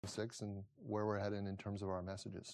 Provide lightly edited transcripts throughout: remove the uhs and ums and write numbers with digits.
6 and where we're heading in terms of our messages.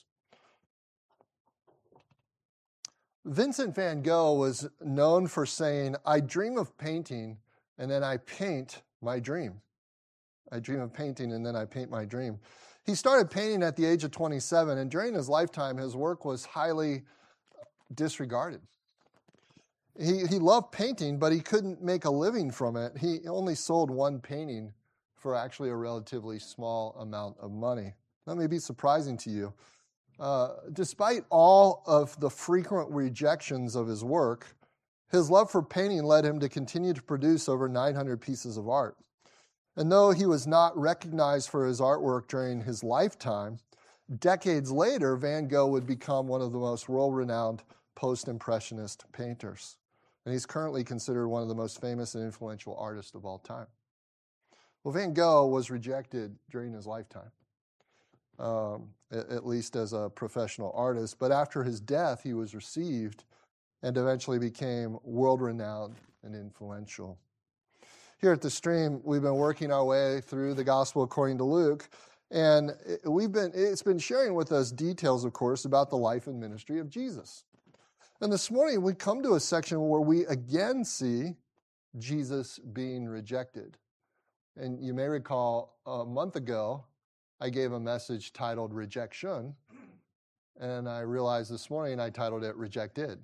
Vincent van Gogh was known for saying, "I dream of painting and then I paint my dream." I dream of painting and then I paint my dream. He started painting at the age of 27, and during his lifetime, his work was highly disregarded. He loved painting, but he couldn't make a living from it. He only sold one painting for actually a relatively small amount of money. That may be surprising to you. Despite all of the frequent rejections of his work, his love for painting led him to continue to produce over 900 pieces of art. And though he was not recognized for his artwork during his lifetime, decades later, Van Gogh would become one of the most world-renowned post-impressionist painters. And he's currently considered one of the most famous and influential artists of all time. Well, Van Gogh was rejected during his lifetime, at least as a professional artist. But after his death, he was received and eventually became world-renowned and influential. Here at the Stream, we've been working our way through the Gospel according to Luke, and it's been sharing with us details, of course, about the life and ministry of Jesus. And this morning, we come to a section where we again see Jesus being rejected. And you may recall a month ago, I gave a message titled Rejection, and I realized this morning I titled it Rejected.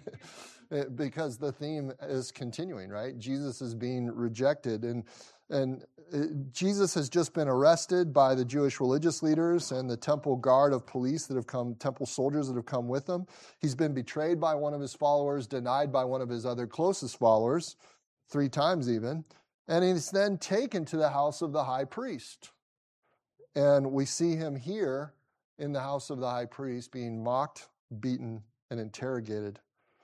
Because the theme is continuing, right? Jesus is being rejected. And Jesus has just been arrested by the Jewish religious leaders and the temple guard of police temple soldiers that have come with him. He's been betrayed by one of his followers, denied by one of his other closest followers, 3 times even. And he's then taken to the house of the high priest. And we see him here in the house of the high priest being mocked, beaten, and interrogated.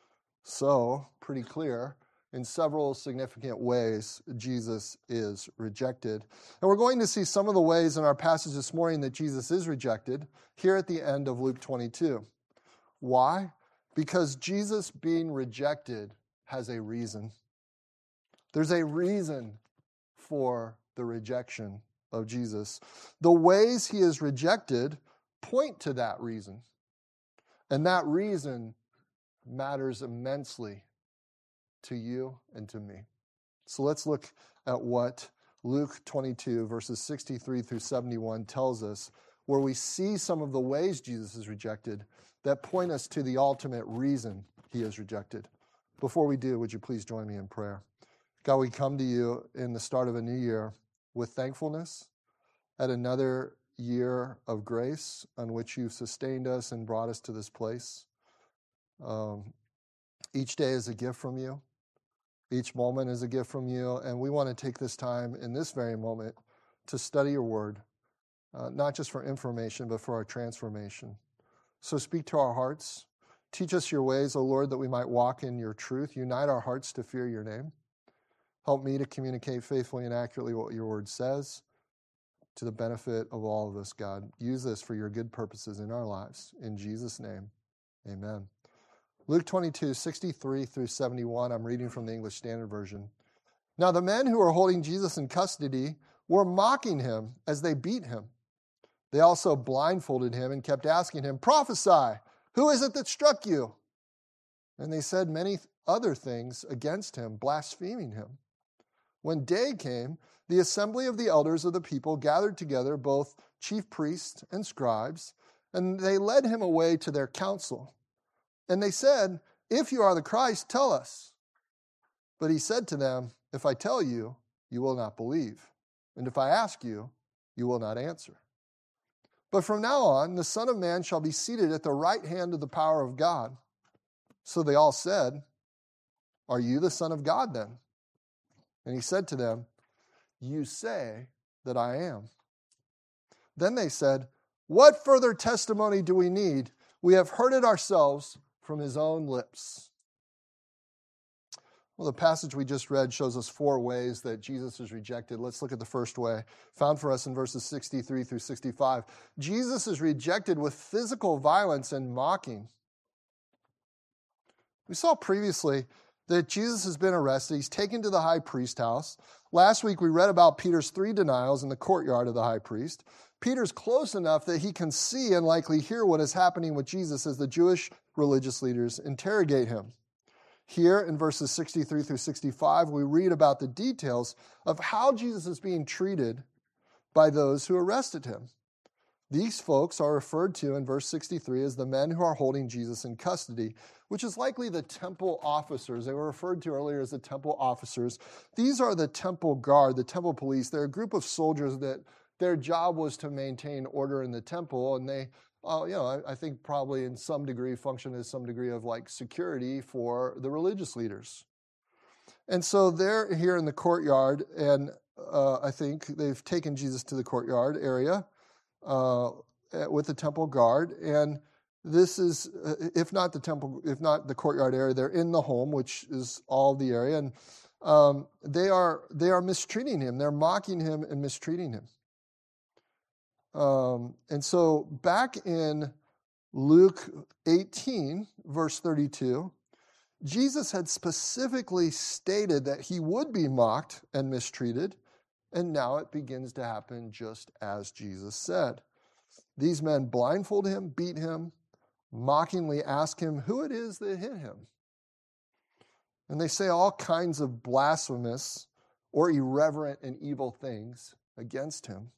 So, pretty clear, in several significant ways, Jesus is rejected. And we're going to see some of the ways in our passage this morning that Jesus is rejected here at the end of Luke 22. Why? Because Jesus being rejected has a reason. There's a reason for the rejection of Jesus. The ways he is rejected point to that reason. And that reason matters immensely to you and to me. So let's look at what Luke 22, verses 63 through 71 tells us, where we see some of the ways Jesus is rejected that point us to the ultimate reason he is rejected. Before we do, would you please join me in prayer? God, we come to you in the start of a new year with thankfulness at another year of grace on which you've sustained us and brought us to this place. Each day is a gift from you. Each moment is a gift from you. And we want to take this time in this very moment to study your word, not just for information, but for our transformation. So speak to our hearts. Teach us your ways, O Lord, that we might walk in your truth. Unite our hearts to fear your name. Help me to communicate faithfully and accurately what your word says to the benefit of all of us, God. Use this for your good purposes in our lives. In Jesus' name, amen. Luke 22, 63 through 71, I'm reading from the English Standard Version. Now the men who were holding Jesus in custody were mocking him as they beat him. They also blindfolded him and kept asking him, "Prophesy, who is it that struck you?" And they said many other things against him, blaspheming him. When day came, the assembly of the elders of the people gathered together both chief priests and scribes, and they led him away to their council. And they said, "If you are the Christ, tell us." But he said to them, "If I tell you, you will not believe. And if I ask you, you will not answer. But from now on, the Son of Man shall be seated at the right hand of the power of God." So they all said, "Are you the Son of God then?" And he said to them, "You say that I am." Then they said, "What further testimony do we need? We have heard it ourselves from his own lips." Well, the passage we just read shows us 4 ways that Jesus is rejected. Let's look at the first way, found for us in verses 63 through 65. Jesus is rejected with physical violence and mocking. We saw previously that Jesus has been arrested. He's taken to the high priest house. Last week, we read about Peter's 3 denials in the courtyard of the high priest. Peter's close enough that he can see and likely hear what is happening with Jesus as the Jewish religious leaders interrogate him. Here in verses 63 through 65, we read about the details of how Jesus is being treated by those who arrested him. These folks are referred to in verse 63 as the men who are holding Jesus in custody, which is likely the temple officers. They were referred to earlier as the temple officers. These are the temple guard, the temple police. They're a group of soldiers that their job was to maintain order in the temple, and they, I think probably in some degree function as some degree of like security for the religious leaders. And so they're here in the courtyard, and I think they've taken Jesus to the courtyard area with the temple guard, and this is, if not the courtyard area, they're in the home, which is all the area, and they are mistreating him. They're mocking him and mistreating him. And so back in Luke 18, verse 32, Jesus had specifically stated that he would be mocked and mistreated, and now it begins to happen just as Jesus said. These men blindfold him, beat him, mockingly ask him who it is that hit him. And they say all kinds of blasphemous or irreverent and evil things against him.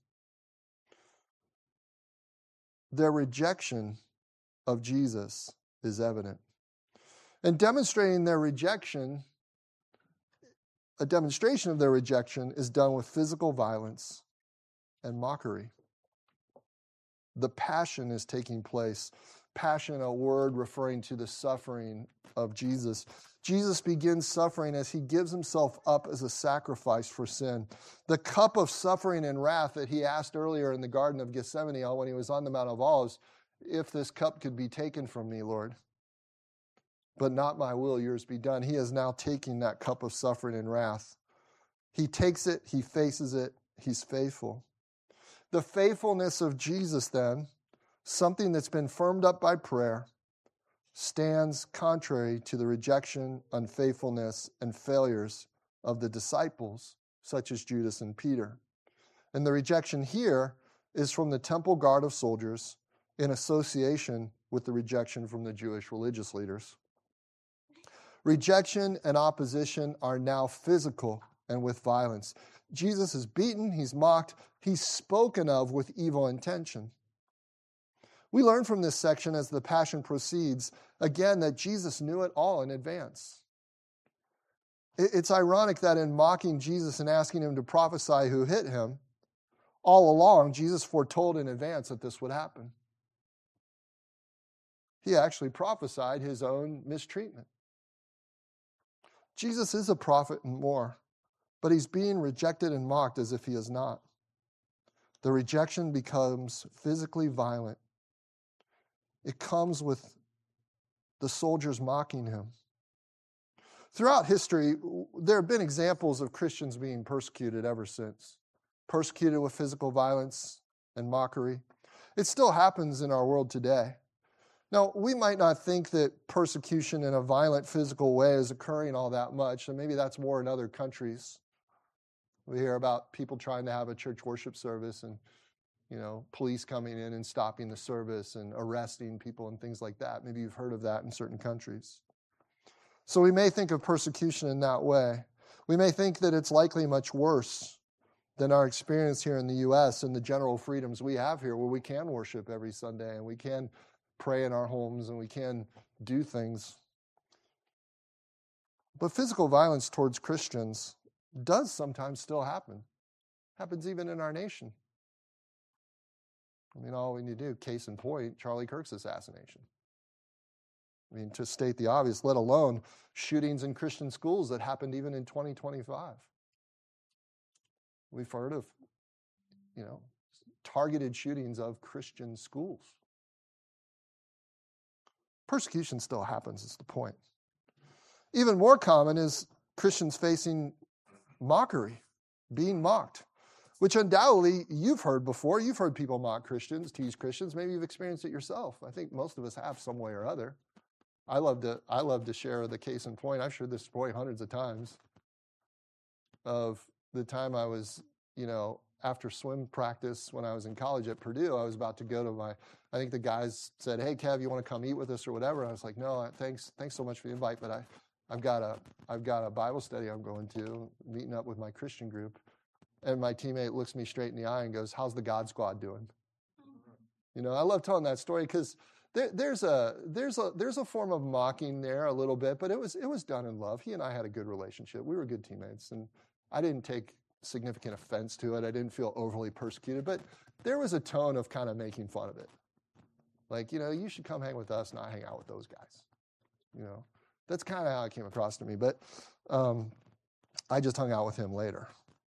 Their rejection of Jesus is evident. And demonstrating their rejection, a demonstration of their rejection is done with physical violence and mockery. The passion is taking place. Passion, a word referring to the suffering of Jesus. Jesus begins suffering as he gives himself up as a sacrifice for sin. The cup of suffering and wrath that he asked earlier in the Garden of Gethsemane when he was on the Mount of Olives, if this cup could be taken from me, Lord. But not my will, yours be done. He is now taking that cup of suffering and wrath. He takes it, he faces it, he's faithful. The faithfulness of Jesus then, something that's been firmed up by prayer, stands contrary to the rejection, unfaithfulness, and failures of the disciples, such as Judas and Peter. And the rejection here is from the temple guard of soldiers in association with the rejection from the Jewish religious leaders. Rejection and opposition are now physical and with violence. Jesus is beaten, he's mocked, he's spoken of with evil intention. We learn from this section as the Passion proceeds, again, that Jesus knew it all in advance. It's ironic that in mocking Jesus and asking him to prophesy who hit him, all along, Jesus foretold in advance that this would happen. He actually prophesied his own mistreatment. Jesus is a prophet and more, but he's being rejected and mocked as if he is not. The rejection becomes physically violent. It comes with the soldiers mocking him. Throughout history, there have been examples of Christians being persecuted ever since. Persecuted with physical violence and mockery. It still happens in our world today. Now, we might not think that persecution in a violent physical way is occurring all that much, and maybe that's more in other countries. We hear about people trying to have a church worship service and, police coming in and stopping the service and arresting people and things like that. Maybe you've heard of that in certain countries. So we may think of persecution in that way. We may think that it's likely much worse than our experience here in the U.S. and the general freedoms we have here, where we can worship every Sunday and we can pray in our homes and we can do things. But physical violence towards Christians does sometimes still happen. Happens even in our nation. All we need to do, case in point, Charlie Kirk's assassination. To state the obvious, let alone shootings in Christian schools that happened even in 2025. We've heard of, targeted shootings of Christian schools. Persecution still happens, is the point. Even more common is Christians facing mockery, being mocked, which undoubtedly you've heard before. You've heard people mock Christians, tease Christians. Maybe you've experienced it yourself. I think most of us have some way or other. I love to share the case in point. I've shared this point hundreds of times of the time I was, after swim practice when I was in college at Purdue, I was about to go to I think the guys said, "Hey, Kev, you want to come eat with us or whatever?" I was like, "No, thanks so much for the invite, but I've got a Bible study I'm going to, meeting up with my Christian group." And my teammate looks me straight in the eye and goes, "How's the God Squad doing?" I love telling that story because there's a form of mocking there a little bit, but it was done in love. He and I had a good relationship. We were good teammates, and I didn't take significant offense to it. I didn't feel overly persecuted, but there was a tone of kind of making fun of it. Like, you should come hang with us, not hang out with those guys. That's kind of how it came across to me. But I just hung out with him later.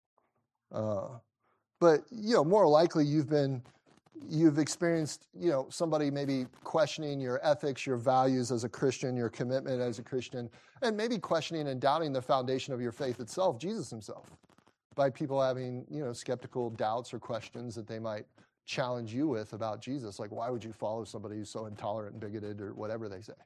But more likely you've experienced, somebody maybe questioning your ethics, your values as a Christian, your commitment as a Christian, and maybe questioning and doubting the foundation of your faith itself, Jesus himself, by people having, skeptical doubts or questions that they might challenge you with about Jesus. Like, why would you follow somebody who's so intolerant and bigoted or whatever they say?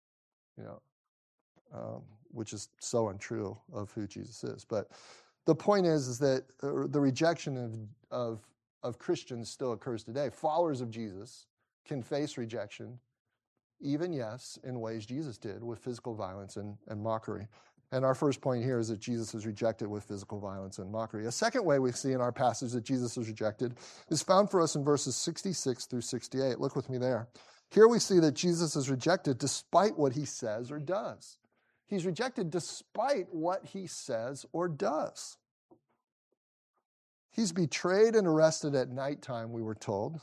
Which is so untrue of who Jesus is. But the point is that the rejection of Christians still occurs today. Followers of Jesus can face rejection, even, yes, in ways Jesus did, with physical violence and mockery. And our first point here is that Jesus is rejected with physical violence and mockery. A second way we see in our passage that Jesus is rejected is found for us in verses 66 through 68. Look with me there. Here we see that Jesus is rejected despite what he says or does. He's rejected despite what he says or does. He's betrayed and arrested at nighttime, we were told.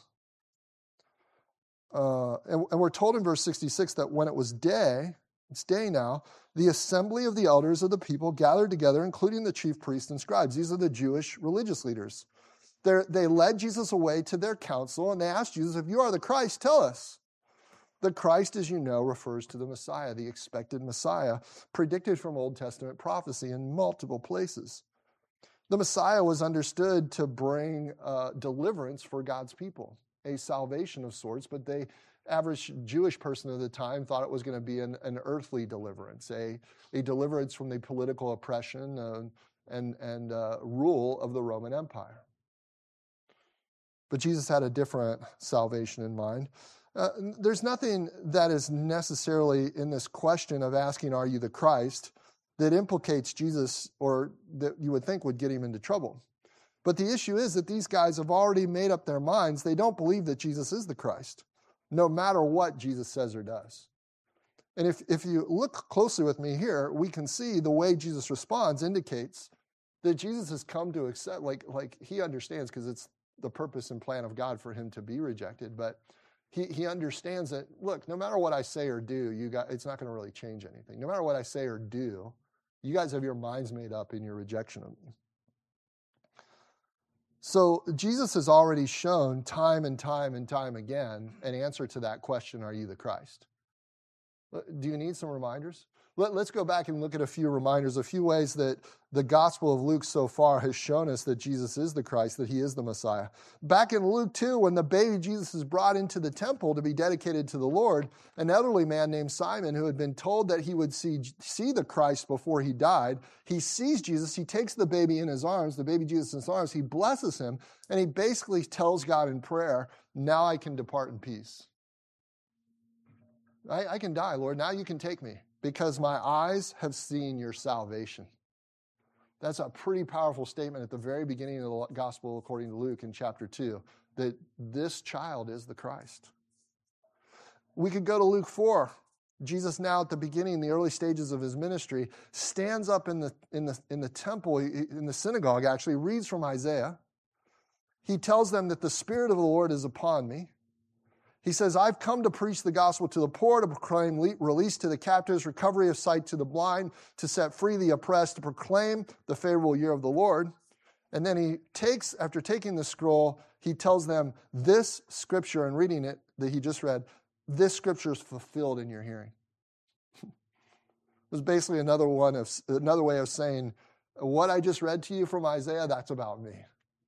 And we're told in verse 66 that when it was day, it's day now, the assembly of the elders of the people gathered together, including the chief priests and scribes. These are the Jewish religious leaders. They led Jesus away to their council, and they asked Jesus, "If you are the Christ, tell us." The Christ, as you know, refers to the Messiah, the expected Messiah, predicted from Old Testament prophecy in multiple places. The Messiah was understood to bring deliverance for God's people, a salvation of sorts, but the average Jewish person of the time thought it was going to be an earthly deliverance, a deliverance from the political oppression and rule of the Roman Empire. But Jesus had a different salvation in mind. There's nothing that is necessarily in this question of asking, "Are you the Christ?" that implicates Jesus or that you would think would get him into trouble. But the issue is that these guys have already made up their minds. They don't believe that Jesus is the Christ, no matter what Jesus says or does. And if you look closely with me here, we can see the way Jesus responds indicates that Jesus has come to accept, like he understands, because it's the purpose and plan of God for him to be rejected, but he understands that, look, no matter what I say or do, it's not going to really change anything. No matter what I say or do, you guys have your minds made up in your rejection of me. So Jesus has already shown time and time and time again an answer to that question, "Are you the Christ?" Do you need some reminders? Let's go back and look at a few reminders, a few ways that the Gospel of Luke so far has shown us that Jesus is the Christ, that he is the Messiah. Back in Luke 2, when the baby Jesus is brought into the temple to be dedicated to the Lord, an elderly man named Simon, who had been told that he would see the Christ before he died, he sees Jesus, he takes the baby in his arms, the baby Jesus in his arms, he blesses him, and he basically tells God in prayer, "Now I can depart in peace. I can die, Lord. Now you can take me, because my eyes have seen your salvation." That's a pretty powerful statement at the very beginning of the Gospel according to Luke in chapter 2, that this child is the Christ. We could go to Luke 4. Jesus now at the beginning, the early stages of his ministry, stands up in the temple, in the synagogue actually, reads from Isaiah. He tells them that the Spirit of the Lord is upon me. He says, "I've come to preach the gospel to the poor, to proclaim release to the captives, recovery of sight to the blind, to set free the oppressed, to proclaim the favorable year of the Lord." And then after taking the scroll, he tells them this scripture, and reading it that he just read, "This scripture is fulfilled in your hearing." It was basically another way of saying, what I just read to you from Isaiah, that's about me.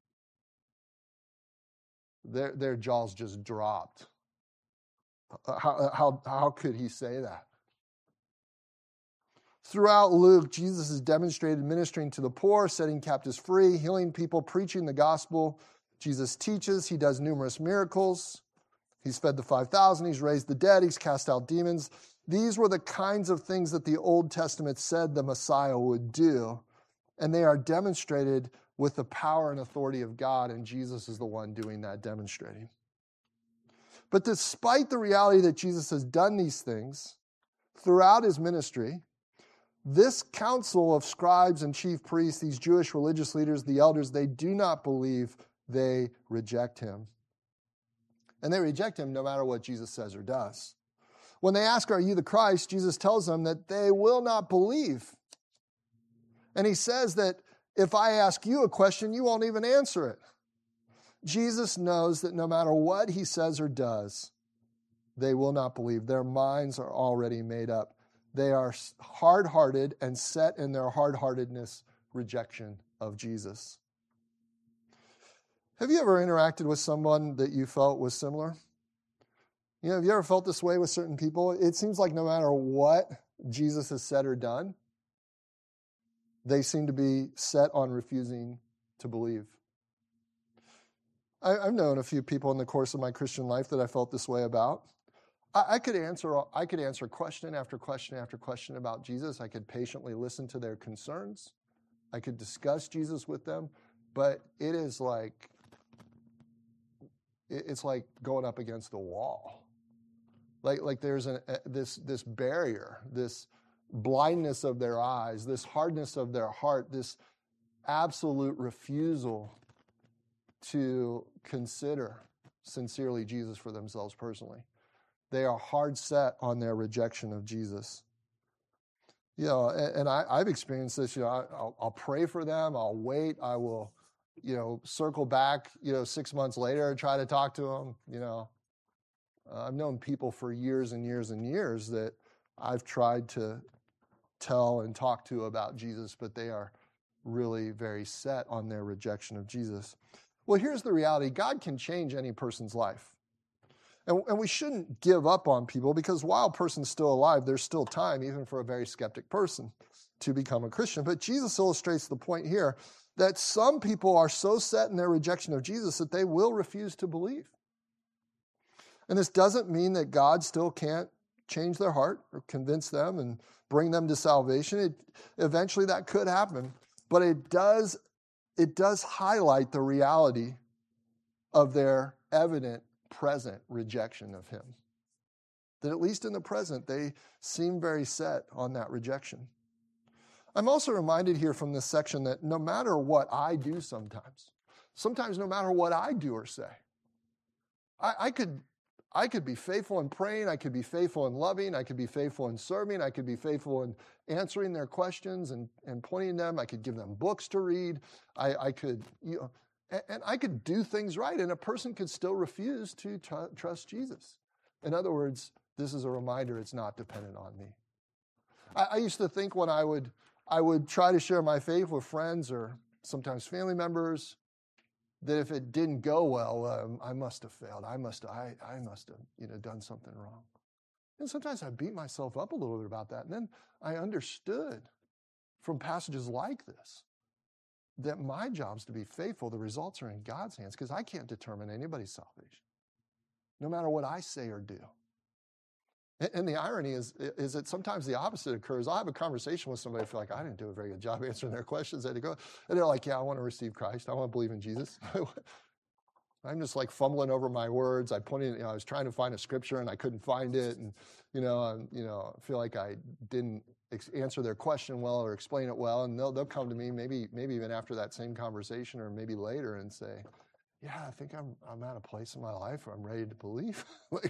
Their jaws just dropped. How could he say that? Throughout Luke, Jesus is demonstrated ministering to the poor, setting captives free, healing people, preaching the gospel. Jesus teaches. He does numerous miracles. He's fed the 5,000. He's raised the dead. He's cast out demons. These were the kinds of things that the Old Testament said the Messiah would do, and they are demonstrated with the power and authority of God, and Jesus is the one doing that demonstrating. But despite the reality that Jesus has done these things throughout his ministry, this council of scribes and chief priests, these Jewish religious leaders, the elders, they do not believe, they reject him. And they reject him no matter what Jesus says or does. When they ask, "Are you the Christ?" Jesus tells them that they will not believe. And he says that if I ask you a question, you won't even answer it. Jesus knows that no matter what he says or does, they will not believe. Their minds are already made up. They are hard-hearted and set in their hard-heartedness rejection of Jesus. Have you ever interacted with someone that you felt was similar? Have you ever felt this way with certain people? It seems like no matter what Jesus has said or done, they seem to be set on refusing to believe. I've known a few people in the course of my Christian life that I felt this way about. I could answer question after question after question about Jesus. I could patiently listen to their concerns. I could discuss Jesus with them, but it's like going up against a wall. Like there's this barrier, this blindness of their eyes, this hardness of their heart, this absolute refusal to consider sincerely Jesus for themselves personally. They are hard set on their rejection of Jesus. And I've experienced this. I'll pray for them. I'll wait. I will, circle back, 6 months later and try to talk to them. I've known people for years and years and years that I've tried to tell and talk to about Jesus, but they are really very set on their rejection of Jesus. Well, here's the reality. God can change any person's life. And we shouldn't give up on people because while a person's still alive, there's still time, even for a very skeptic person, to become a Christian. But Jesus illustrates the point here that some people are so set in their rejection of Jesus that they will refuse to believe. And this doesn't mean that God still can't change their heart or convince them and bring them to salvation. Eventually that could happen. But it does highlight the reality of their evident present rejection of him. That at least in the present, they seem very set on that rejection. I'm also reminded here from this section that no matter what I do sometimes no matter what I do or say, I could be faithful in praying, I could be faithful in loving, I could be faithful in serving, I could be faithful in answering their questions and pointing them, I could give them books to read, I could, and I could do things right, and a person could still refuse to trust Jesus. In other words, this is a reminder it's not dependent on me. I used to think when I would try to share my faith with friends or sometimes family members, that if it didn't go well, I must have failed. I must have done something wrong. And sometimes I beat myself up a little bit about that. And then I understood from passages like this that my job's to be faithful. The results are in God's hands because I can't determine anybody's salvation, no matter what I say or do. And the irony is that sometimes the opposite occurs. I'll have a conversation with somebody, I feel like I didn't do a very good job answering their questions. And they're like, yeah, I want to receive Christ. I want to believe in Jesus. I'm just like fumbling over my words. I was trying to find a scripture and I couldn't find it. And, I feel like I didn't answer their question well or explain it well. And they'll come to me maybe even after that same conversation or maybe later and say, yeah, I think I'm at a place in my life where I'm ready to believe.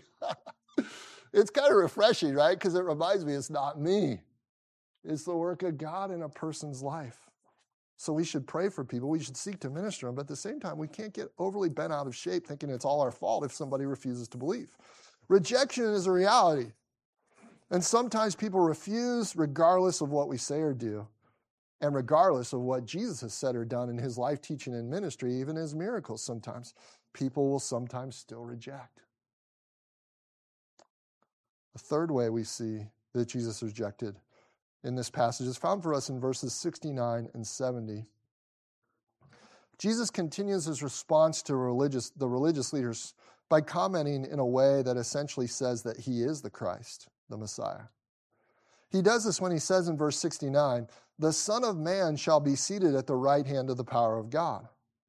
It's kind of refreshing, right? Because it reminds me it's not me. It's the work of God in a person's life. So we should pray for people. We should seek to minister them. But at the same time, we can't get overly bent out of shape thinking it's all our fault if somebody refuses to believe. Rejection is a reality. And sometimes people refuse regardless of what we say or do, and regardless of what Jesus has said or done in his life, teaching, and ministry, even his miracles sometimes. People will sometimes still reject. The third way we see that Jesus rejected in this passage is found for us in verses 69 and 70. Jesus continues his response to the religious leaders by commenting in a way that essentially says that he is the Christ, the Messiah. He does this when he says in verse 69, "The Son of Man shall be seated at the right hand of the power of God."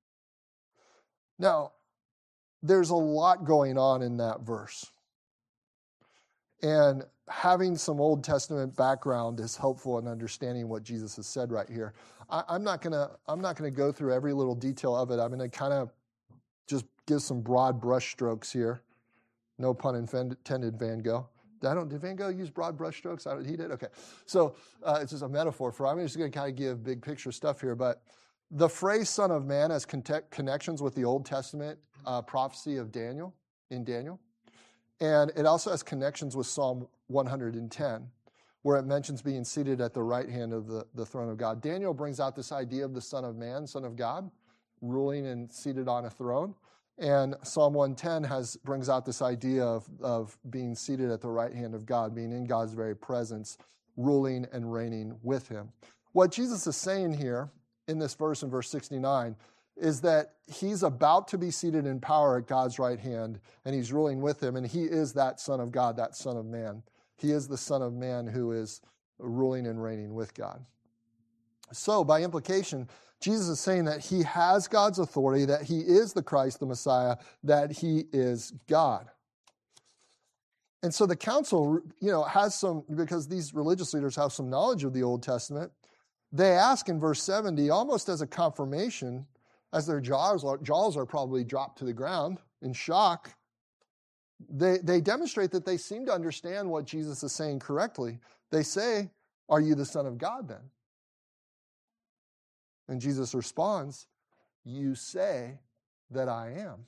Now, there's a lot going on in that verse. And having some Old Testament background is helpful in understanding what Jesus has said right here. I'm not gonna go through every little detail of it. I'm gonna kind of just give some broad brush strokes here. No pun intended, Van Gogh. Did Van Gogh use broad brush strokes? He did? Okay. So it's just a metaphor I'm just going to kind of give big picture stuff here. But the phrase Son of Man has connections with the Old Testament prophecy of Daniel, in Daniel. And it also has connections with Psalm 110, where it mentions being seated at the right hand of the throne of God. Daniel brings out this idea of the Son of Man, Son of God, ruling and seated on a throne. And Psalm 110 brings out this idea of being seated at the right hand of God, being in God's very presence, ruling and reigning with him. What Jesus is saying here in this verse, in verse 69, is that he's about to be seated in power at God's right hand, and he's ruling with him, and he is that Son of God, that Son of Man. He is the Son of Man who is ruling and reigning with God. So, by implication, Jesus is saying that he has God's authority, that he is the Christ, the Messiah, that he is God. And so the council, has some, because these religious leaders have some knowledge of the Old Testament, they ask in verse 70, almost as a confirmation, as their jaws are probably dropped to the ground in shock, they demonstrate that they seem to understand what Jesus is saying correctly. They say, "Are you the Son of God then?" And Jesus responds, "You say that I am."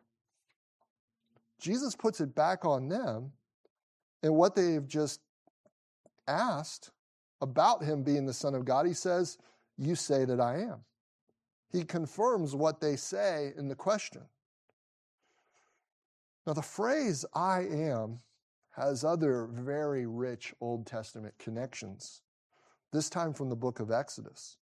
Jesus puts it back on them, and what they've just asked about him being the Son of God, he says, "You say that I am." He confirms what they say in the question. Now, the phrase "I am" has other very rich Old Testament connections, this time from the book of Exodus.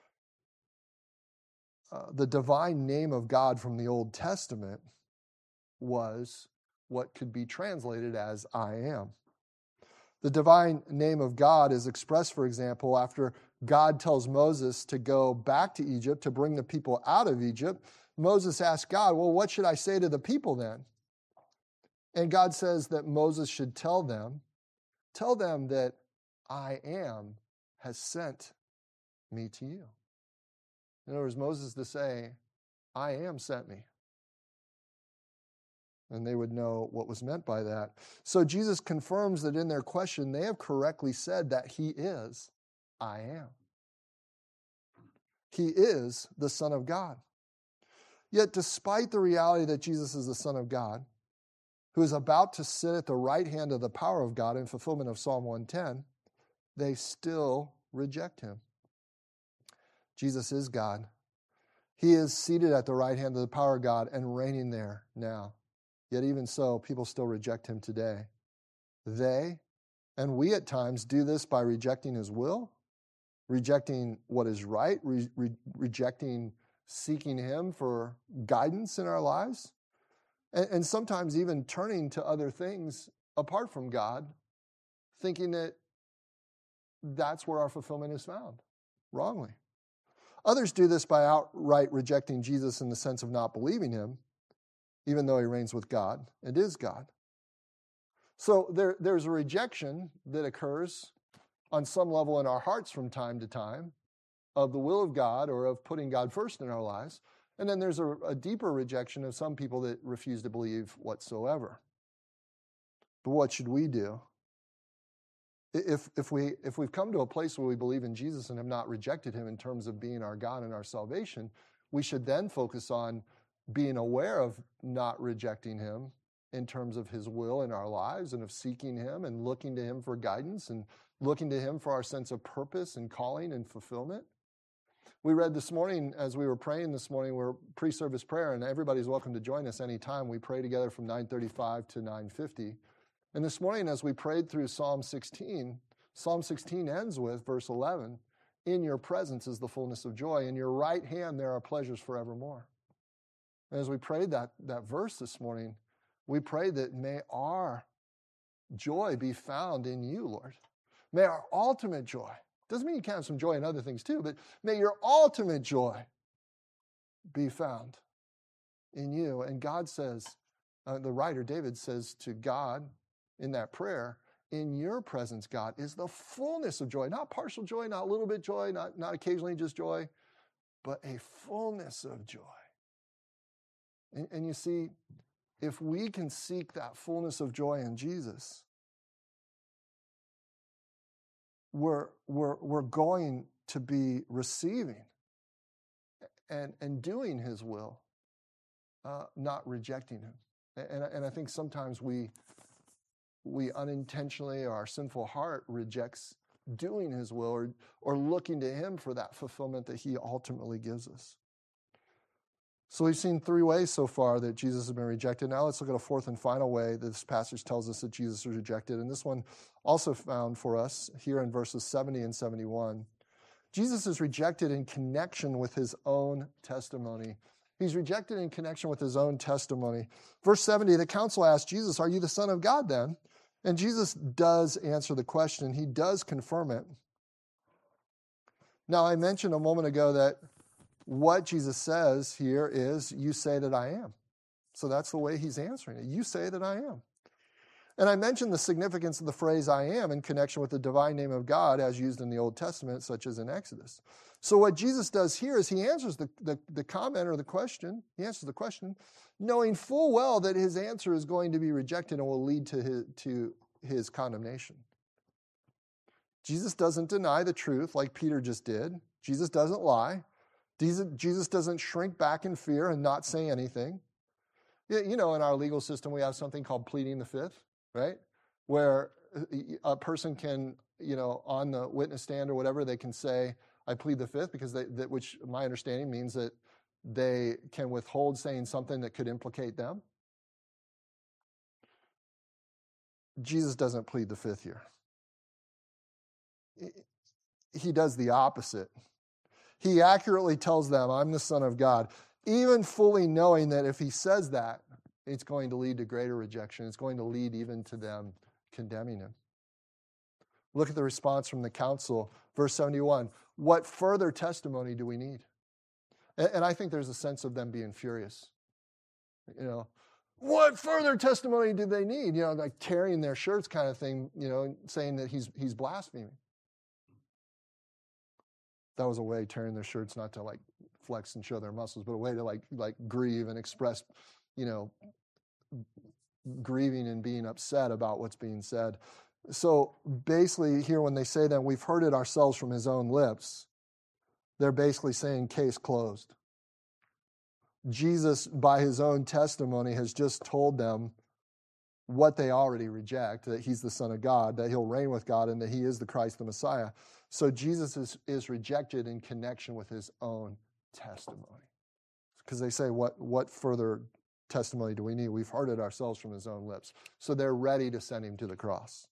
The divine name of God from the Old Testament was what could be translated as "I am." The divine name of God is expressed, for example, after God tells Moses to go back to Egypt to bring the people out of Egypt. Moses asks God, "Well, what should I say to the people then?" And God says that Moses should tell them that "I am has sent me to you." In other words, Moses to say, "I am sent me." And they would know what was meant by that. So Jesus confirms that in their question, they have correctly said that he is "I am." He is the Son of God. Yet despite the reality that Jesus is the Son of God, who is about to sit at the right hand of the power of God in fulfillment of Psalm 110, they still reject him. Jesus is God. He is seated at the right hand of the power of God and reigning there now. Yet even so, people still reject him today. They, and we at times, do this by rejecting his will, rejecting what is right, rejecting seeking him for guidance in our lives, and sometimes even turning to other things apart from God, thinking that that's where our fulfillment is found, wrongly. Others do this by outright rejecting Jesus in the sense of not believing him, even though he reigns with God and is God. So there's a rejection that occurs on some level in our hearts from time to time of the will of God or of putting God first in our lives. And then there's a deeper rejection of some people that refuse to believe whatsoever. But what should we do? If we've come to a place where we believe in Jesus and have not rejected him in terms of being our God and our salvation, we should then focus on being aware of not rejecting him in terms of his will in our lives and of seeking him and looking to him for guidance and looking to him for our sense of purpose and calling and fulfillment. We read this morning, as we were praying this morning, we're pre-service prayer, and everybody's welcome to join us anytime. We pray together from 9:35 to 9:50. And this morning, as we prayed through Psalm 16, Psalm 16 ends with verse 11, in your presence is the fullness of joy. In your right hand there are pleasures forevermore. And as we prayed that verse this morning, we pray that may our joy be found in you, Lord. May our ultimate joy, doesn't mean you can't have some joy in other things too, but may your ultimate joy be found in you. And God says, the writer David says to God in that prayer, in your presence, God, is the fullness of joy. Not partial joy, not a little bit joy, not occasionally just joy, but a fullness of joy. And you see, if we can seek that fullness of joy in Jesus, we're going to be receiving and doing his will, not rejecting him. And I think sometimes we unintentionally, or our sinful heart rejects doing his will or looking to him for that fulfillment that he ultimately gives us. So we've seen three ways so far that Jesus has been rejected. Now let's look at a fourth and final way that this passage tells us that Jesus was rejected. And this one also found for us here in verses 70 and 71. Jesus is rejected in connection with his own testimony. He's rejected in connection with his own testimony. Verse 70, the council asked Jesus, are you the Son of God then? And Jesus does answer the question. He does confirm it. Now, I mentioned a moment ago that what Jesus says here is, you say that I am. So that's the way he's answering it. You say that I am. And I mentioned the significance of the phrase I am in connection with the divine name of God as used in the Old Testament, such as in Exodus. So what Jesus does here is he answers the comment or the question. He answers the question, knowing full well that his answer is going to be rejected and will lead to his condemnation. Jesus doesn't deny the truth like Peter just did. Jesus doesn't lie. Jesus doesn't shrink back in fear and not say anything. You know, in our legal system, we have something called pleading the fifth, right? Where a person can, on the witness stand or whatever, they can say, I plead the fifth, because which my understanding means that they can withhold saying something that could implicate them. Jesus doesn't plead the fifth here. He does the opposite. He accurately tells them, I'm the Son of God, even fully knowing that if he says that, it's going to lead to greater rejection. It's going to lead even to them condemning him. Look at the response from the council, verse 71. What further testimony do we need? And I think there's a sense of them being furious. What further testimony do they need? Like tearing their shirts kind of thing, saying that he's blaspheming. That was a way, tearing their shirts, not to like flex and show their muscles, but a way to like grieve and express, grieving and being upset about what's being said. So basically here when they say that we've heard it ourselves from his own lips, they're basically saying case closed. Jesus, by his own testimony, has just told them what they already reject, that he's the Son of God, that he'll reign with God, and that he is the Christ, the Messiah. So Jesus is rejected in connection with his own testimony. Because they say, what further testimony do we need? We've heard it ourselves from his own lips. So they're ready to send him to the cross.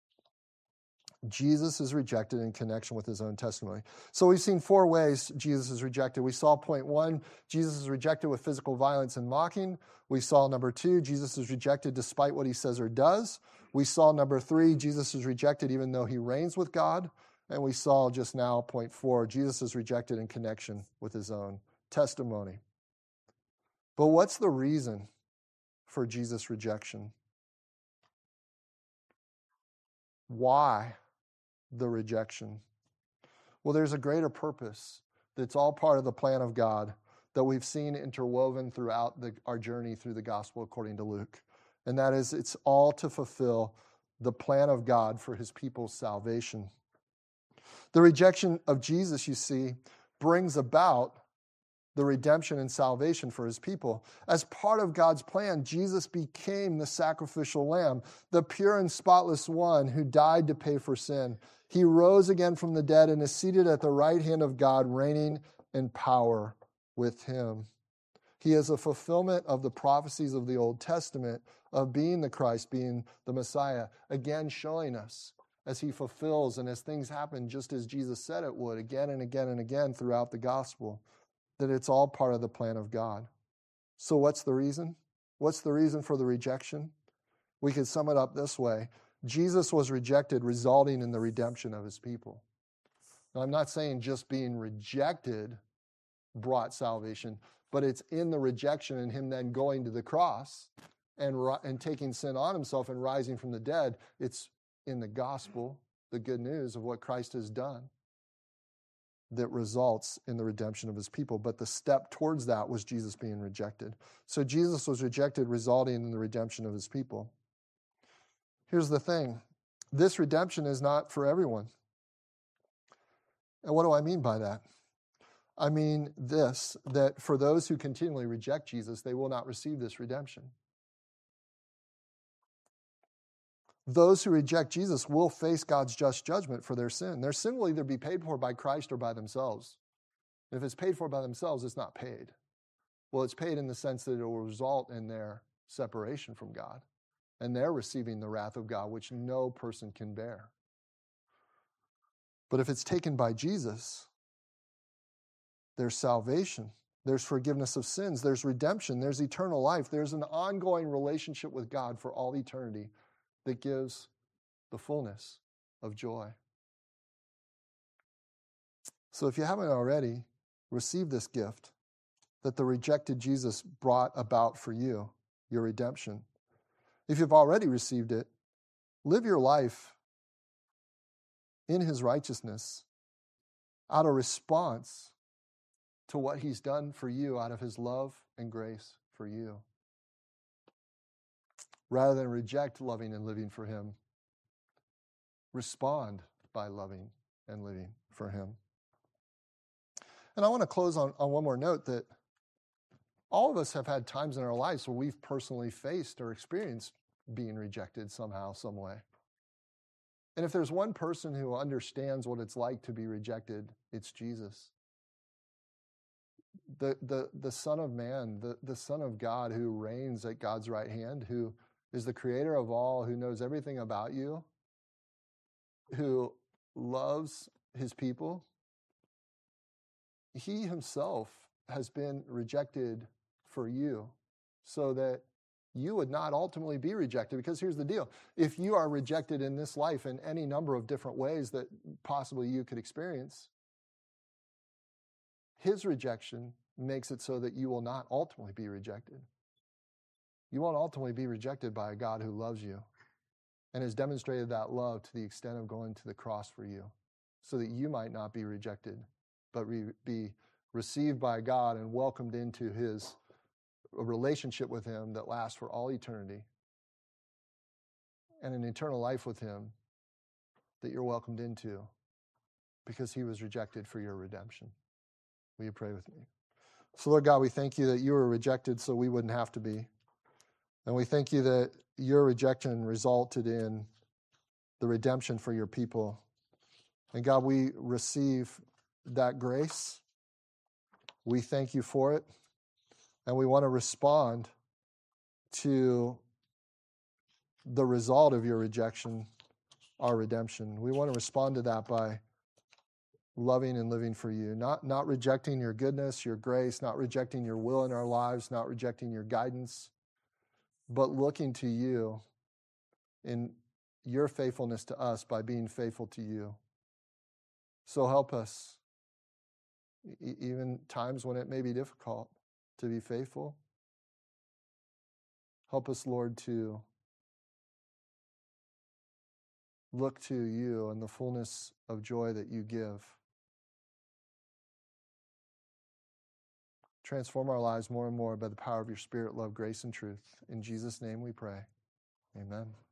Jesus is rejected in connection with his own testimony. So we've seen four ways Jesus is rejected. We saw point one, Jesus is rejected with physical violence and mocking. We saw number two, Jesus is rejected despite what he says or does. We saw number three, Jesus is rejected even though he reigns with God. And we saw just now, point four, Jesus is rejected in connection with his own testimony. But what's the reason for Jesus' rejection? Why the rejection? Well, there's a greater purpose that's all part of the plan of God that we've seen interwoven throughout our journey through the gospel according to Luke. And that is, it's all to fulfill the plan of God for his people's salvation. The rejection of Jesus, you see, brings about the redemption and salvation for his people. As part of God's plan, Jesus became the sacrificial lamb, the pure and spotless one who died to pay for sin. He rose again from the dead and is seated at the right hand of God, reigning in power with him. He is a fulfillment of the prophecies of the Old Testament of being the Christ, being the Messiah, again showing us as he fulfills and as things happen just as Jesus said it would again and again and again throughout the gospel, that it's all part of the plan of God. So what's the reason? What's the reason for the rejection? We could sum it up this way. Jesus was rejected, resulting in the redemption of his people. Now, I'm not saying just being rejected brought salvation, but it's in the rejection and him then going to the cross and taking sin on himself and rising from the dead. It's in the gospel, the good news of what Christ has done, that results in the redemption of his people. But the step towards that was Jesus being rejected. So Jesus was rejected, resulting in the redemption of his people. Here's the thing. This redemption is not for everyone. And what do I mean by that? I mean this, that for those who continually reject Jesus, they will not receive this redemption. Those who reject Jesus will face God's just judgment for their sin. Their sin will either be paid for by Christ or by themselves. If it's paid for by themselves, it's not paid. Well, it's paid in the sense that it will result in their separation from God, and they're receiving the wrath of God, which no person can bear. But if it's taken by Jesus, there's salvation, there's forgiveness of sins, there's redemption, there's eternal life, there's an ongoing relationship with God for all eternity that gives the fullness of joy. So if you haven't already received this gift that the rejected Jesus brought about for you, your redemption, if you've already received it, live your life in his righteousness out of response to what he's done for you, out of his love and grace for you. Rather than reject loving and living for him, respond by loving and living for him. And I want to close on one more note, that all of us have had times in our lives where we've personally faced or experienced being rejected somehow, some way. And if there's one person who understands what it's like to be rejected, it's Jesus. The Son of Man, the Son of God, who reigns at God's right hand, who is the creator of all, who knows everything about you, who loves his people. He himself has been rejected for you so that you would not ultimately be rejected. Because here's the deal. If you are rejected in this life in any number of different ways that possibly you could experience, his rejection makes it so that you will not ultimately be rejected. You won't ultimately be rejected by a God who loves you and has demonstrated that love to the extent of going to the cross for you, so that you might not be rejected, but be received by God and welcomed into his relationship with him that lasts for all eternity, and an eternal life with him that you're welcomed into because he was rejected for your redemption. Will you pray with me? So, Lord God, we thank you that you were rejected so we wouldn't have to be. And we thank you that your rejection resulted in the redemption for your people. And God, we receive that grace. We thank you for it. And we want to respond to the result of your rejection, our redemption. We want to respond to that by loving and living for you, not rejecting your goodness, your grace, not rejecting your will in our lives, not rejecting your guidance, but looking to you in your faithfulness to us by being faithful to you. So help us, even times when it may be difficult, to be faithful. Help us, Lord, to look to you and the fullness of joy that you give. Transform our lives more and more by the power of your Spirit, love, grace, and truth. In Jesus' name we pray. Amen.